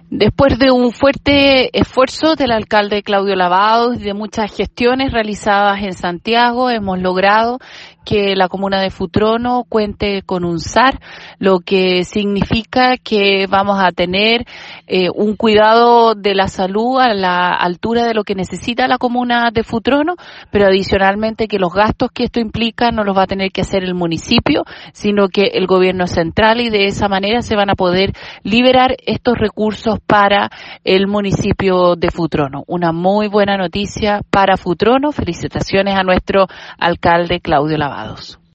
Después de un fuerte esfuerzo del alcalde Claudio Lavados y de muchas gestiones realizadas en Santiago, hemos logrado que la comuna de Futrono cuente con un SAR, lo que significa que vamos a tener un cuidado de la salud a la altura de lo que necesita la comuna de Futrono, pero adicionalmente que los gastos que esto implica no los va a tener que hacer el municipio, sino que el gobierno central, y de esa manera se van a poder liberar estos recursos para el municipio de Futrono. Una muy buena noticia para Futrono. Felicitaciones a nuestro alcalde Claudio Lavados.